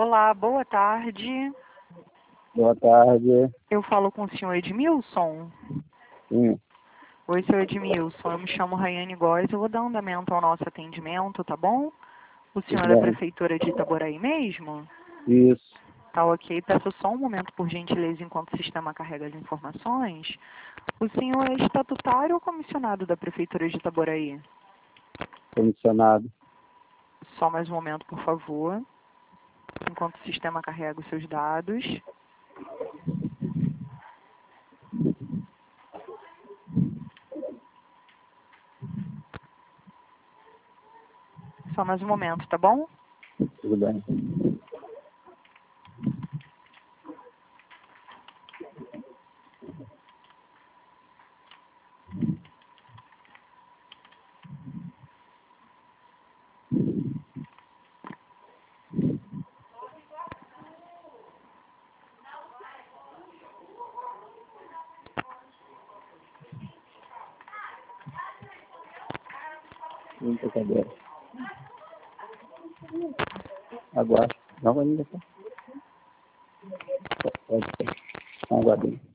Olá, boa tarde. Boa tarde. Eu falo com o senhor Edmilson? Sim, Oi, senhor Edmilson. Eu me chamo Rayane Góes. Eu vou dar andamento ao nosso atendimento, tá bom? O senhor tudo é da bem. Prefeitura de Itaboraí mesmo? Isso. Tá ok. Peço só um momento, por gentileza, enquanto o sistema carrega as informações. O senhor é estatutário ou comissionado da Prefeitura de Itaboraí? Comissionado. Só mais um momento, por favor. Enquanto o sistema carrega os seus dados. Só mais um momento, tá bom? Tudo bem. Muita cadeira. Aguarde. Não, ainda tá. Pode ser. Aguardem.